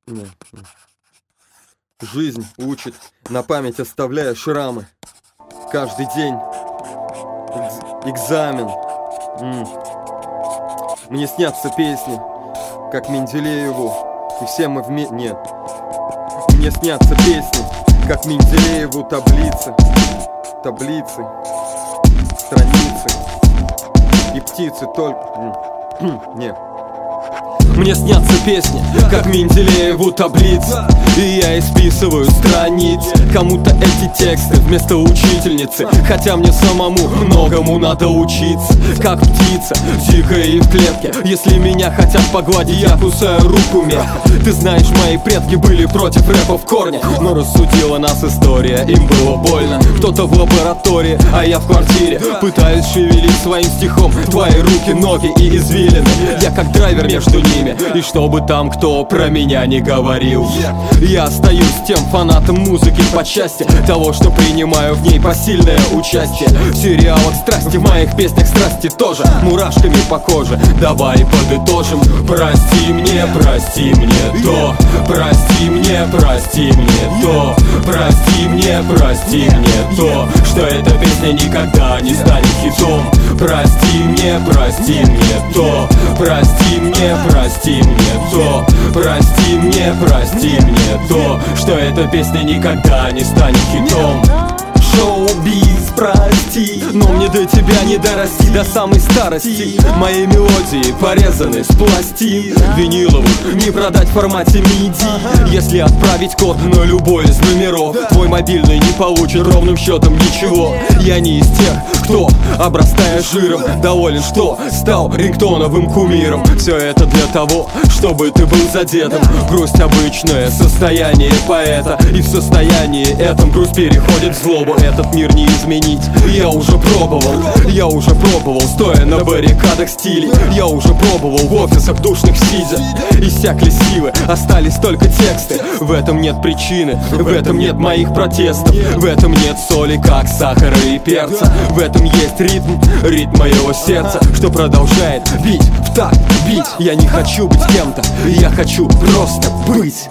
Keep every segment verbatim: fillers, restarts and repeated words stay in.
Не, не. Жизнь учит, на память оставляя шрамы. Каждый день экз- экзамен. М. Мне снятся песни, как Менделееву, и все мы вместе... Нет. Мне снятся песни, как Менделееву, таблицы, таблицы, страницы и птицы только... Нет. Мне снятся песни, как Менделееву таблицы, и я исписываю страниц. Кому-то эти тексты вместо учительницы, хотя мне самому многому надо учиться. Как птица, дикая и в клетке. Если меня хотят погладить, я кусаю руку мягко. Ты знаешь, мои предки были против рэпа в корне, но рассудила нас история, им было больно. Кто-то в лаборатории, а я в квартире, пытаюсь шевелить своим стихом твои руки, ноги и извилины. Я как драйвер между ними, и чтобы там кто про меня не говорил, я остаюсь тем фанатом музыки по части того, что принимаю в ней посильное участие. В сериалах страсти, в моих песнях страсти тоже, мурашками по коже. Давай подытожим. Прости мне, прости мне то, прости мне, прости мне то, прости мне, прости мне то, что эта песня никогда не станет хитом. Прости мне, прости мне то, прости мне, прости мне то, прости мне, прости мне то, что эта песня никогда не станет хитом. Шоу-биз, прости, но мне до тебя не дорасти до самой старости. Мои мелодии порезаны с пластин виниловых, не продать в формате миди. Если отправить код на любой из номеров, твой мобильный не получит ровным счетом ничего. Я не из тех, кто, обрастая жиром, доволен, что стал рингтоновым кумиром. Все это для того, чтобы ты был задетым. Грусть — обычное состояние поэта, и в состоянии этом грусть переходит в злобу. Этот мир не изменить, я уже пробовал, я уже пробовал, стоя на баррикадах стилей. Я уже пробовал в офисах душных сидя. Иссякли силы, остались только тексты. В этом нет причины, в этом нет моих протестов, в этом нет соли, как сахара и перца. В этом есть ритм, ритм моего сердца, что продолжает бить в такт, бить. Я не хочу быть кем-то, я хочу просто быть.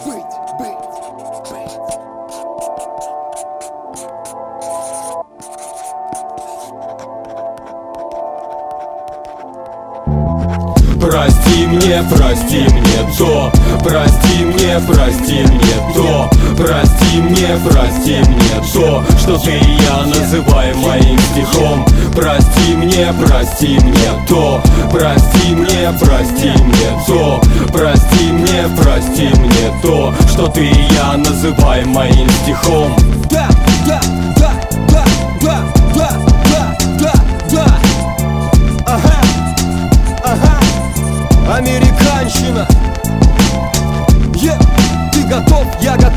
Прости мне, прости мне то, прости мне, прости мне то, прости мне, прости мне то, что ты и я называем моим стихом. Прости мне, прости мне то, прости мне, прости мне то, прости мне, прости мне то, что ты и я называем моим стихом. Да, да, да, да, да, да, да, да, да. Ага, ага. Американщина. Yeah. Ты готов, я готов.